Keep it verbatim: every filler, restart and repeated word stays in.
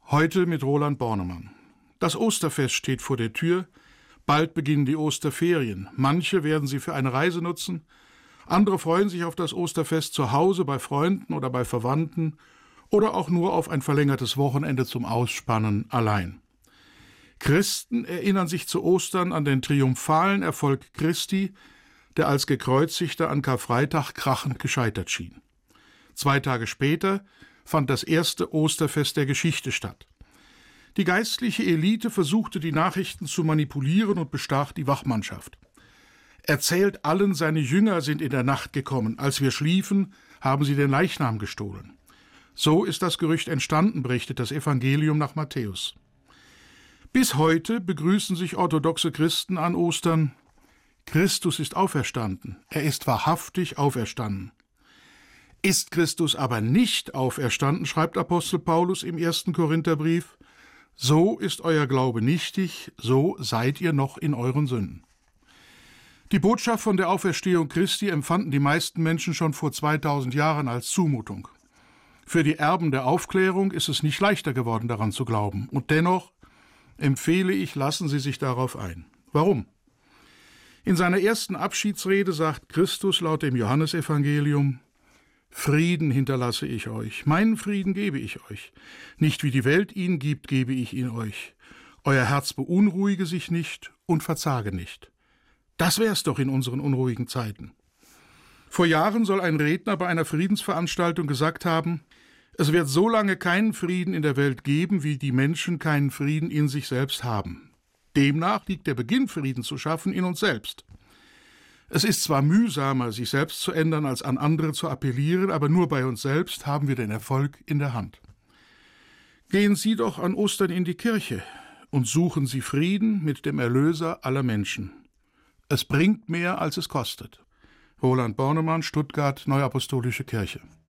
Heute mit Roland Bornemann. Das Osterfest steht vor der Tür. Bald beginnen die Osterferien. Manche werden sie für eine Reise nutzen. Andere freuen sich auf das Osterfest zu Hause bei Freunden oder bei Verwandten oder auch nur auf ein verlängertes Wochenende zum Ausspannen allein. Christen erinnern sich zu Ostern an den triumphalen Erfolg Christi, der als Gekreuzigter an Karfreitag krachend gescheitert schien. Zwei Tage später fand das erste Osterfest der Geschichte statt. Die geistliche Elite versuchte, die Nachrichten zu manipulieren und bestach die Wachmannschaft. Erzählt allen, seine Jünger sind in der Nacht gekommen. Als wir schliefen, haben sie den Leichnam gestohlen. So ist das Gerücht entstanden, berichtet das Evangelium nach Matthäus. Bis heute begrüßen sich orthodoxe Christen an Ostern: Christus ist auferstanden, er ist wahrhaftig auferstanden. Ist Christus aber nicht auferstanden, schreibt Apostel Paulus im ersten Korintherbrief, so ist euer Glaube nichtig, so seid ihr noch in euren Sünden. Die Botschaft von der Auferstehung Christi empfanden die meisten Menschen schon vor zweitausend Jahren als Zumutung. Für die Erben der Aufklärung ist es nicht leichter geworden, daran zu glauben. Und dennoch empfehle ich, lassen Sie sich darauf ein. Warum? In seiner ersten Abschiedsrede sagt Christus laut dem Johannesevangelium: Frieden hinterlasse ich euch, meinen Frieden gebe ich euch. Nicht wie die Welt ihn gibt, gebe ich ihn euch. Euer Herz beunruhige sich nicht und verzage nicht. Das wär's doch in unseren unruhigen Zeiten. Vor Jahren soll ein Redner bei einer Friedensveranstaltung gesagt haben: Es wird so lange keinen Frieden in der Welt geben, wie die Menschen keinen Frieden in sich selbst haben. Demnach liegt der Beginn, Frieden zu schaffen, in uns selbst. Es ist zwar mühsamer, sich selbst zu ändern, als an andere zu appellieren, aber nur bei uns selbst haben wir den Erfolg in der Hand. Gehen Sie doch an Ostern in die Kirche und suchen Sie Frieden mit dem Erlöser aller Menschen. Es bringt mehr, als es kostet. Roland Bornemann, Stuttgart, Neuapostolische Kirche.